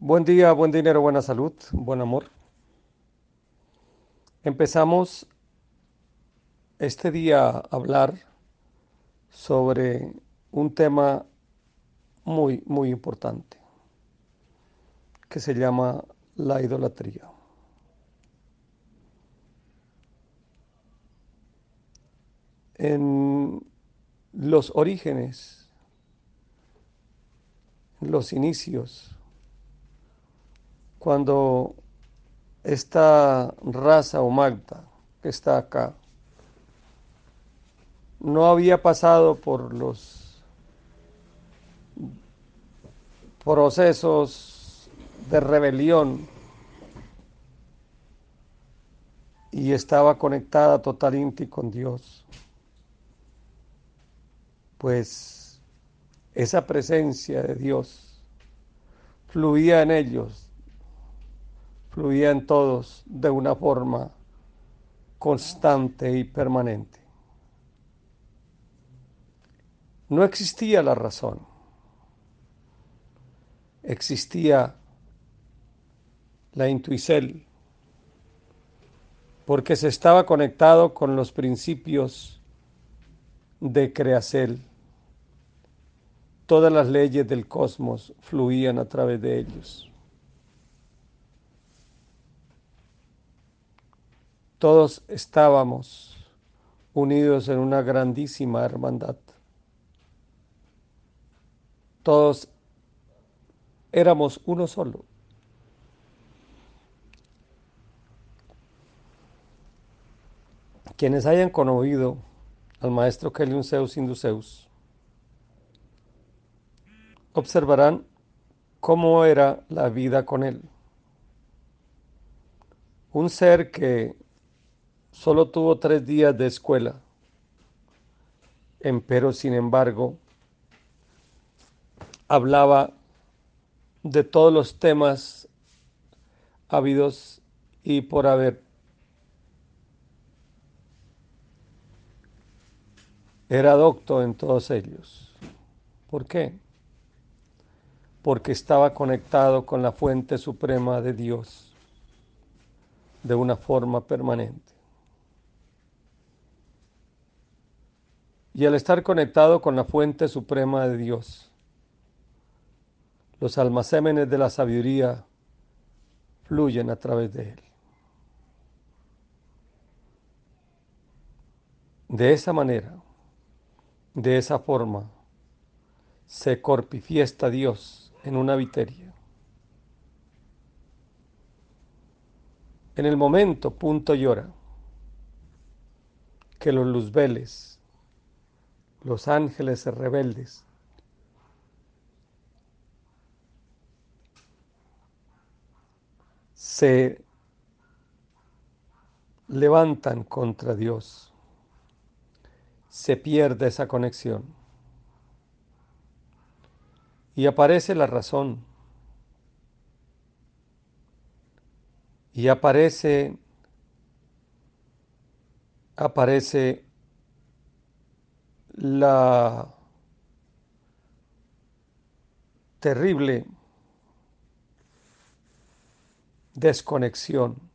Buen día, buen dinero, buena salud, buen amor. Empezamos este día a hablar sobre un tema muy importante que se llama la idolatría. En los orígenes, los inicios, cuando esta raza o Magda que está acá no había pasado por los procesos de rebelión y estaba conectada totalmente con Dios, pues esa presencia de Dios fluía en ellos, fluía en todos de una forma constante y permanente. No existía la razón, existía la intuicel, porque se estaba conectado con los principios de Creacel. Todas las leyes del cosmos fluían a través de ellos. Todos estábamos unidos en una grandísima hermandad. Todos éramos uno solo. Quienes hayan conocido al maestro Keliun Zeus Induceus observarán cómo era la vida con él. Un ser que solo tuvo 3 días de escuela, empero sin embargo hablaba de todos los temas habidos y por haber. Era docto en todos ellos. ¿Por qué? Porque estaba conectado con la fuente suprema de Dios de una forma permanente. Y al estar conectado con la fuente suprema de Dios, los almacenes de la sabiduría fluyen a través de él. De esa manera, de esa forma, se corpifiesta Dios en una viteria. En el momento, punto y hora, que los luzbeles, los ángeles rebeldes, se levantan contra Dios, se pierde esa conexión y aparece la razón y aparece la terrible desconexión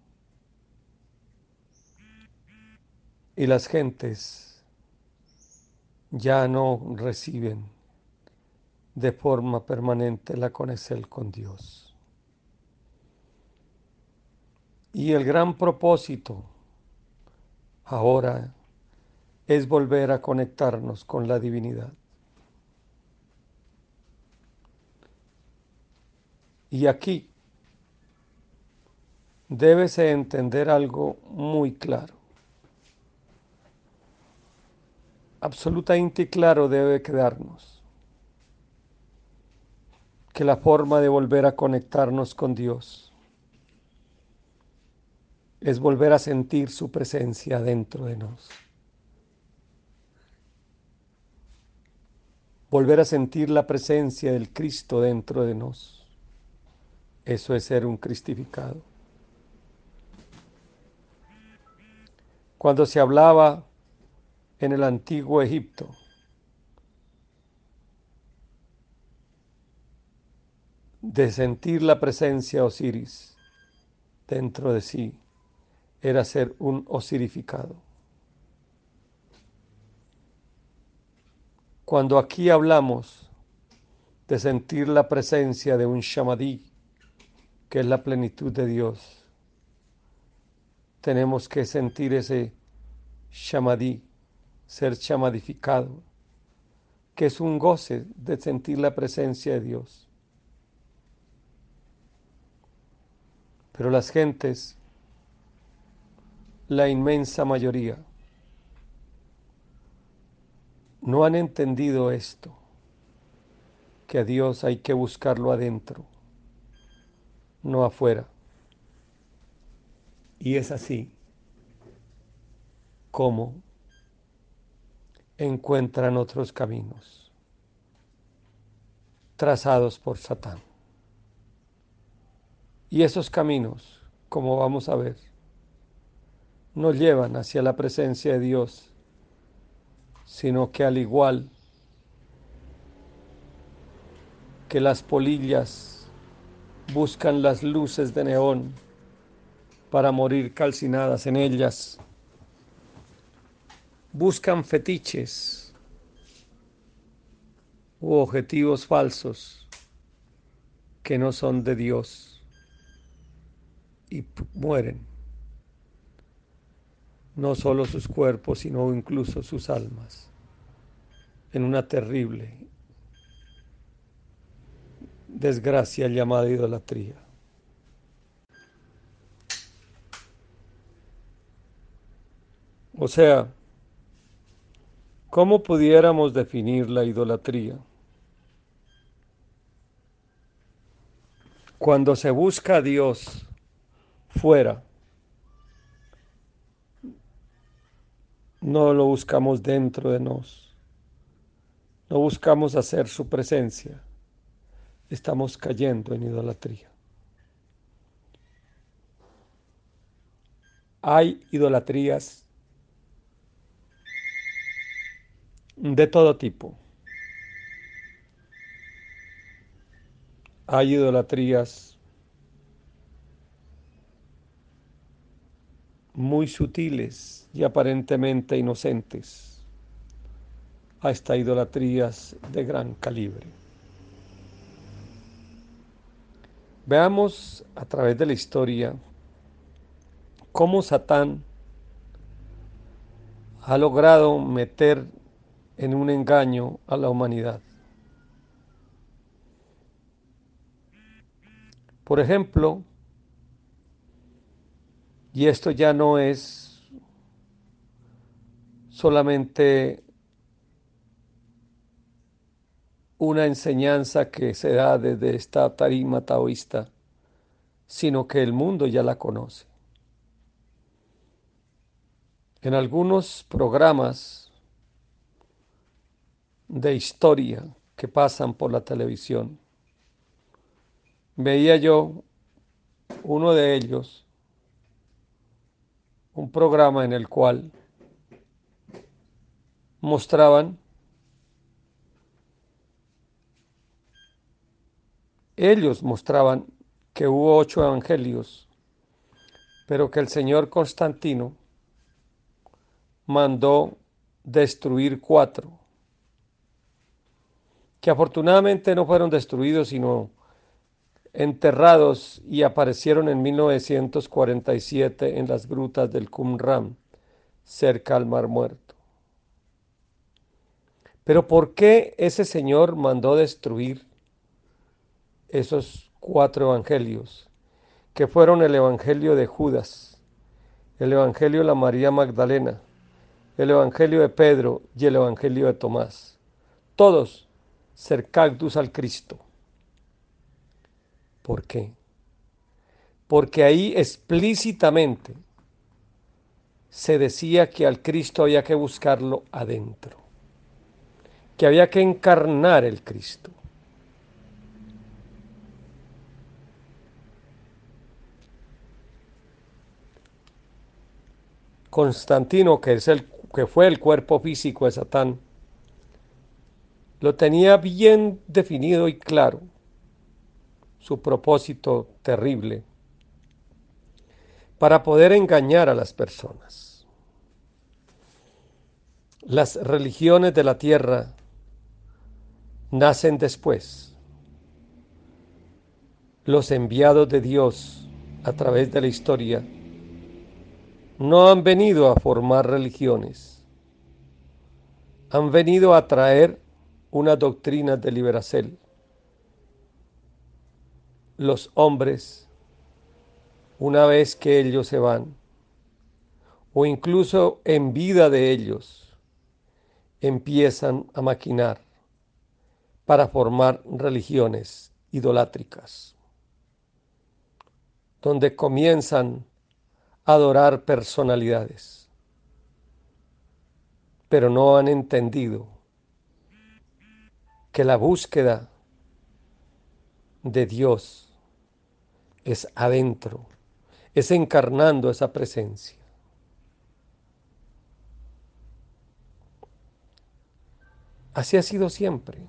y las gentes ya no reciben de forma permanente la conexión con Dios. Y el gran propósito ahora es volver a conectarnos con la divinidad. Y aquí debes entender algo muy claro. Absolutamente claro debe quedarnos que la forma de volver a conectarnos con Dios es volver a sentir su presencia dentro de nos. Volver a sentir la presencia del Cristo dentro de nos. Eso es ser un cristificado. Cuando se hablaba en el antiguo Egipto, de sentir la presencia Osiris dentro de sí era ser un osirificado. Cuando aquí hablamos de sentir la presencia de un Shamadí, que es la plenitud de Dios, tenemos que sentir ese Shamadí, ser chamadificado, que es un goce de sentir la presencia de Dios. Pero las gentes, la inmensa mayoría, no han entendido esto, que a Dios hay que buscarlo adentro, no afuera. Y es así como encuentran otros caminos trazados por Satán. Y esos caminos, como vamos a ver, no llevan hacia la presencia de Dios, sino que al igual que las polillas buscan las luces de neón para morir calcinadas en ellas, buscan fetiches u objetivos falsos que no son de Dios y mueren, no solo sus cuerpos, sino incluso sus almas, en una terrible desgracia llamada idolatría. O sea, ¿cómo pudiéramos definir la idolatría? Cuando se busca a Dios fuera, no lo buscamos dentro de nos, no buscamos hacer su presencia, estamos cayendo en idolatría. Hay idolatrías de todo tipo. Hay idolatrías muy sutiles y aparentemente inocentes, hasta idolatrías de gran calibre. Veamos a través de la historia cómo Satán ha logrado meter en un engaño a la humanidad. Por ejemplo, y esto ya no es solamente una enseñanza que se da desde esta tarima taoísta, sino que el mundo ya la conoce. En algunos programas de historia que pasan por la televisión, veía yo uno de ellos, un programa en el cual ellos mostraban que hubo 8 evangelios, pero que el señor Constantino mandó destruir 4, que afortunadamente no fueron destruidos, sino enterrados y aparecieron en 1947 en las grutas del Qumran, cerca al Mar Muerto. Pero ¿por qué ese señor mandó destruir esos 4 evangelios, que fueron el evangelio de Judas, el evangelio de la María Magdalena, el evangelio de Pedro y el evangelio de Tomás? Todos cercados al Cristo. ¿Por qué? Porque ahí explícitamente se decía que al Cristo había que buscarlo adentro, que había que encarnar el Cristo. Constantino, que fue el cuerpo físico de Satán, lo tenía bien definido y claro. su propósito terrible para poder engañar a las personas. Las religiones de la tierra nacen después. Los enviados de Dios a través de la historia no han venido a formar religiones, han venido a traer una doctrina de liberación. Los hombres, una vez que ellos se van, o incluso en vida de ellos, empiezan a maquinar para formar religiones idolátricas, donde comienzan a adorar personalidades, pero no han entendido que la búsqueda de Dios es adentro, es encarnando esa presencia. Así ha sido siempre.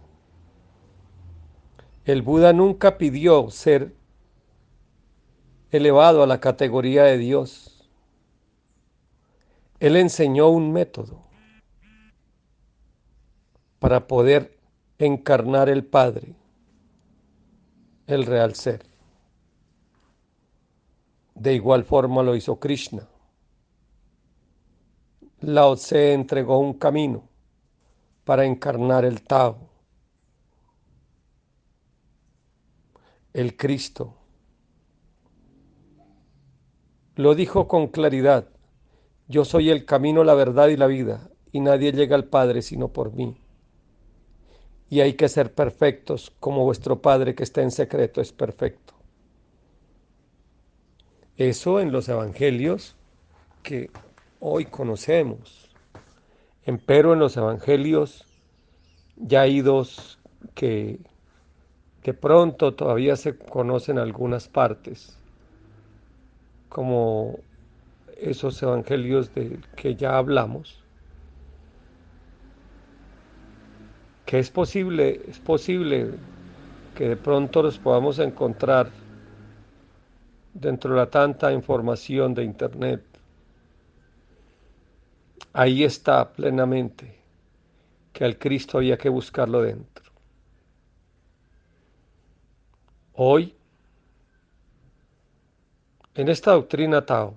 El Buda nunca pidió ser elevado a la categoría de Dios. Él enseñó un método para poder encarnar el Padre, el real ser. De igual forma lo hizo Krishna. Lao Tse entregó un camino para encarnar el Tao, el Cristo. Lo dijo con claridad: yo soy el camino, la verdad y la vida, y nadie llega al Padre sino por mí. Y hay que ser perfectos como vuestro Padre que está en secreto es perfecto. Eso en los evangelios que hoy conocemos. Empero en los evangelios ya hay dos que de pronto todavía se conocen algunas partes, como esos evangelios de que ya hablamos, que es posible que de pronto los podamos encontrar dentro de la tanta información de internet. Ahí está plenamente que al Cristo había que buscarlo dentro. Hoy, en esta doctrina Tao,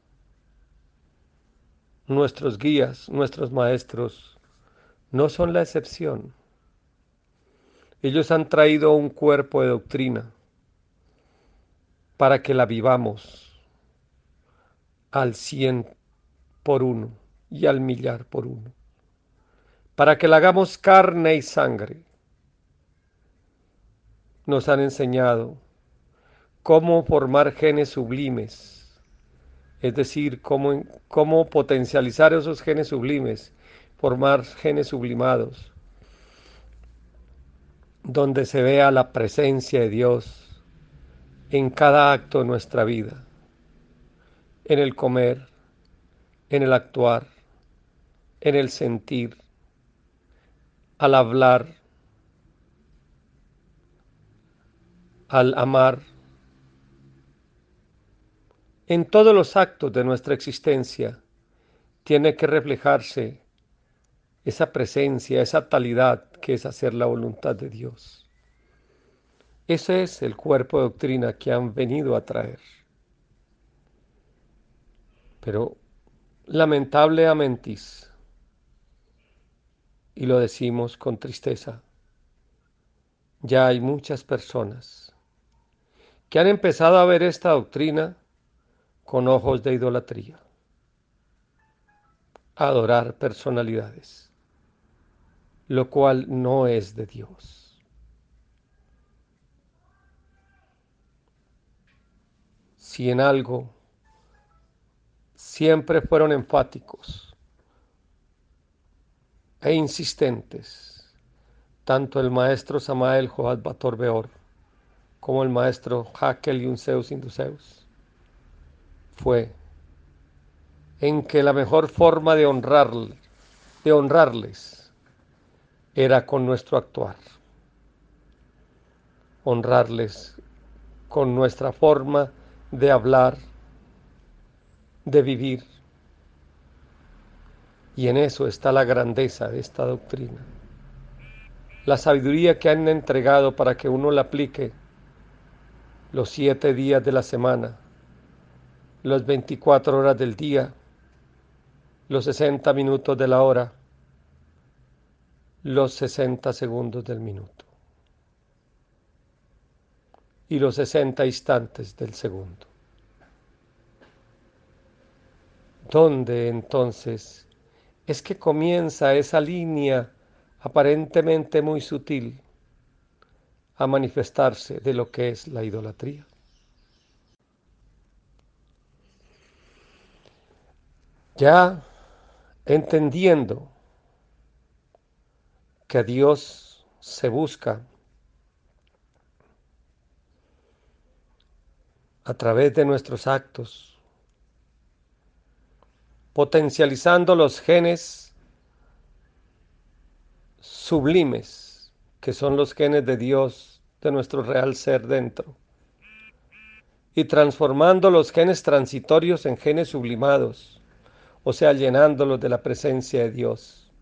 nuestros guías, nuestros maestros, no son la excepción. Ellos han traído un cuerpo de doctrina para que la vivamos al 100 por uno y al millar por uno, para que la hagamos carne y sangre. Nos han enseñado cómo formar genes sublimes, es decir, cómo potencializar esos genes sublimes, formar genes sublimados, donde se vea la presencia de Dios en cada acto de nuestra vida, en el comer, en el actuar, en el sentir, al hablar, al amar, en todos los actos de nuestra existencia tiene que reflejarse esa presencia, esa talidad que es hacer la voluntad de Dios. Ese es el cuerpo de doctrina que han venido a traer. Pero lamentablemente, y lo decimos con tristeza, ya hay muchas personas que han empezado a ver esta doctrina con ojos de idolatría, a adorar personalidades, lo cual no es de Dios. Si en algo siempre fueron enfáticos e insistentes, tanto el maestro Samael Joad Bator Beor como el maestro Hakel Yunseus Induseus, fue en que la mejor forma de honrarles era con nuestro actuar, honrarles con nuestra forma de hablar, de vivir. Y en eso está la grandeza de esta doctrina. La sabiduría que han entregado para que uno la aplique los 7 días de la semana, las 24 horas del día, los 60 minutos de la hora, los 60 segundos del minuto y los 60 instantes del segundo. ¿Dónde entonces es que comienza esa línea aparentemente muy sutil a manifestarse de lo que es la idolatría? Ya entendiendo que a Dios se busca a través de nuestros actos, potencializando los genes sublimes, que son los genes de Dios, de nuestro real ser dentro, y transformando los genes transitorios en genes sublimados, o sea, llenándolos de la presencia de Dios,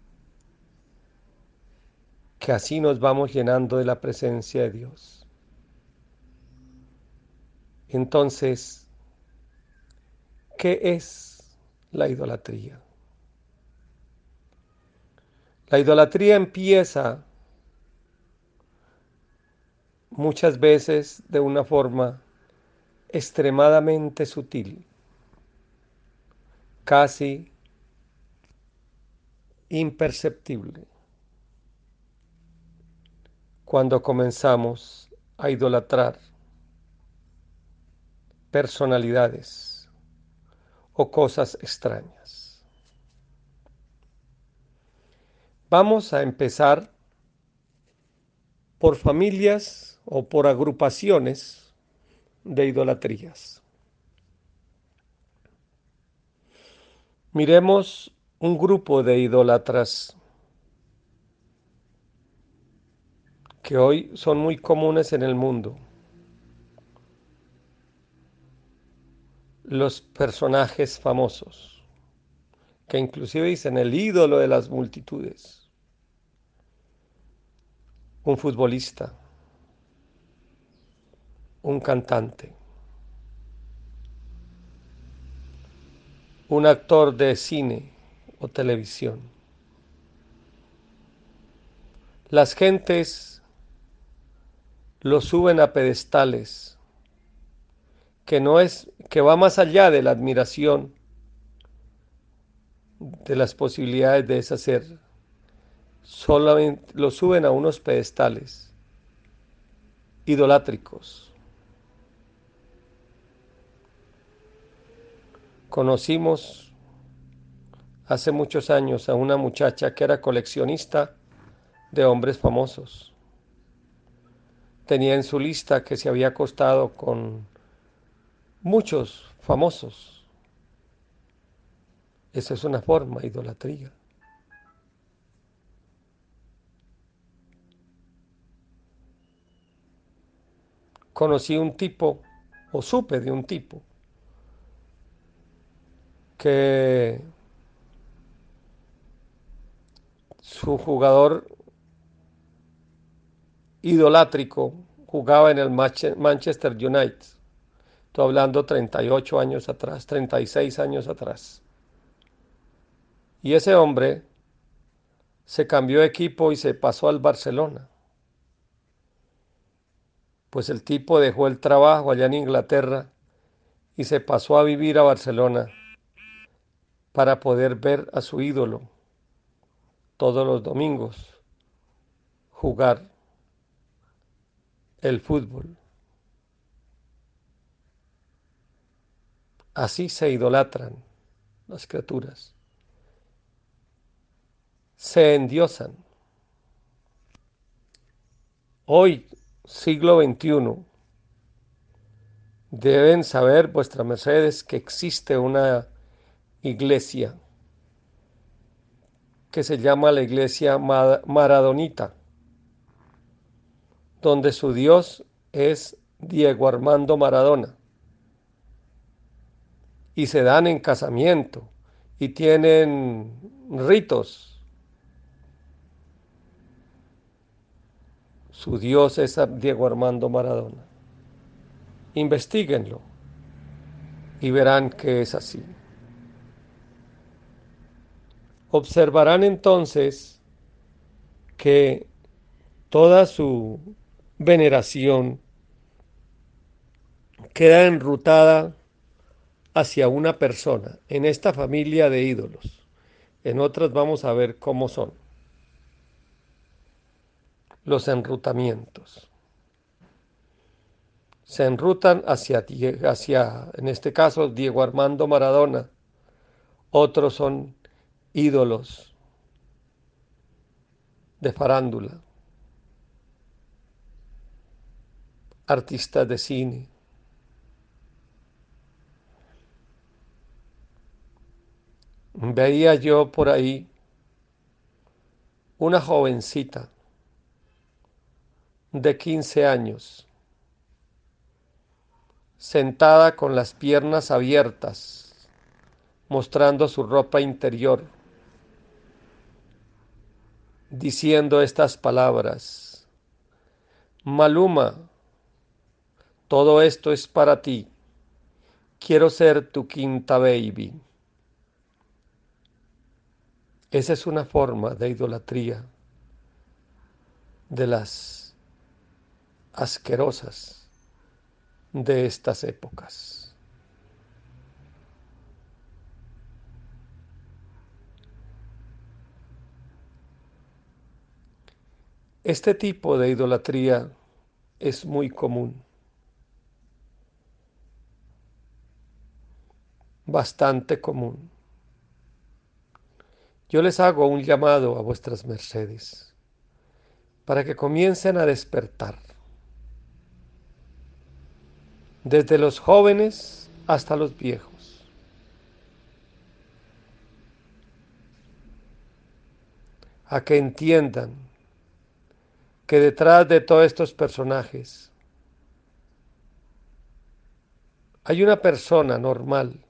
que así nos vamos llenando de la presencia de Dios. Entonces, ¿qué es la idolatría? La idolatría empieza muchas veces de una forma extremadamente sutil, casi imperceptible, cuando comenzamos a idolatrar personalidades o cosas extrañas. Vamos a empezar por familias o por agrupaciones de idolatrías. Miremos un grupo de idólatras que hoy son muy comunes en el mundo. Los personajes famosos, que inclusive dicen el ídolo de las multitudes. Un futbolista, un cantante, un actor de cine o televisión. Las gentes lo suben a pedestales que va más allá de la admiración de las posibilidades de deshacer. Solamente lo suben a unos pedestales idolátricos. Conocimos hace muchos años a una muchacha que era coleccionista de hombres famosos. Tenía en su lista que se había acostado con muchos famosos. Esa es una forma de idolatría. Conocí un tipo, o supe de un tipo, que su jugador idolátrico jugaba en el Manchester United. Estoy hablando 38 años atrás, 36 años atrás. Y ese hombre se cambió de equipo y se pasó al Barcelona. Pues el tipo dejó el trabajo allá en Inglaterra y se pasó a vivir a Barcelona para poder ver a su ídolo todos los domingos jugar el fútbol. Así se idolatran las criaturas, se endiosan. Hoy, siglo XXI, deben saber vuestras mercedes que existe una iglesia que se llama la iglesia maradonita, donde su Dios es Diego Armando Maradona y se dan en casamiento y tienen ritos. Su Dios es Diego Armando Maradona. Investíguenlo y verán que es así. Observarán entonces que toda su veneración queda enrutada hacia una persona en esta familia de ídolos. En otras vamos a ver cómo son los enrutamientos. Se enrutan hacia, en este caso, Diego Armando Maradona. Otros son ídolos de farándula, artistas de cine. Veía yo por ahí una jovencita de 15 años, sentada con las piernas abiertas, mostrando su ropa interior, diciendo estas palabras: Maluma, todo esto es para ti, quiero ser tu quinta baby. Esa es una forma de idolatría de las asquerosas de estas épocas. Este tipo de idolatría es muy común, bastante común. Yo les hago un llamado a vuestras mercedes para que comiencen a despertar, desde los jóvenes hasta los viejos, a que entiendan que detrás de todos estos personajes hay una persona normal,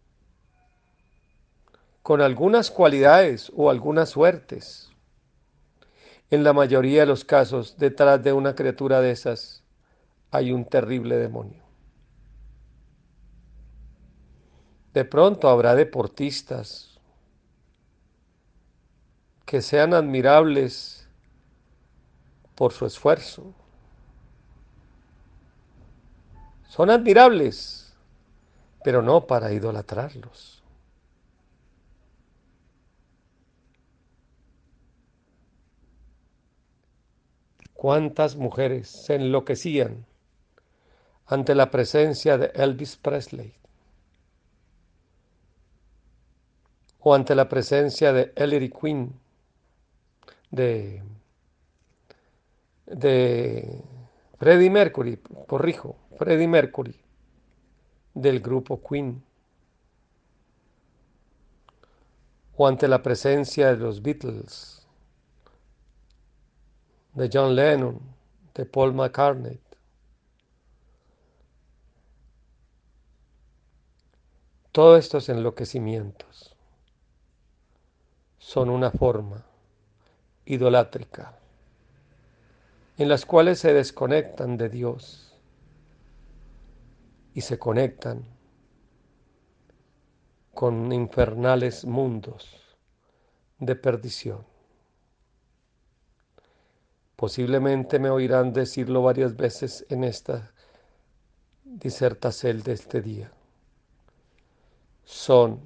con algunas cualidades o algunas suertes. En la mayoría de los casos, detrás de una criatura de esas hay un terrible demonio. De pronto habrá deportistas que sean admirables por su esfuerzo. Son admirables, pero no para idolatrarlos. ¿Cuántas mujeres se enloquecían ante la presencia de Elvis Presley o ante la presencia de Ellery Queen, de, de Freddie Mercury, corrijo, Freddie Mercury, del grupo Queen, o ante la presencia de los Beatles, de John Lennon, de Paul McCartney? Todos estos enloquecimientos son una forma idolátrica en las cuales se desconectan de Dios y se conectan con infernales mundos de perdición. Posiblemente me oirán decirlo varias veces en esta disertación de este día. Son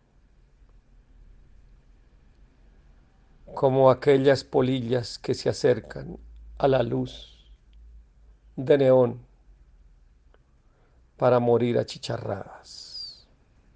como aquellas polillas que se acercan a la luz de neón para morir achicharradas.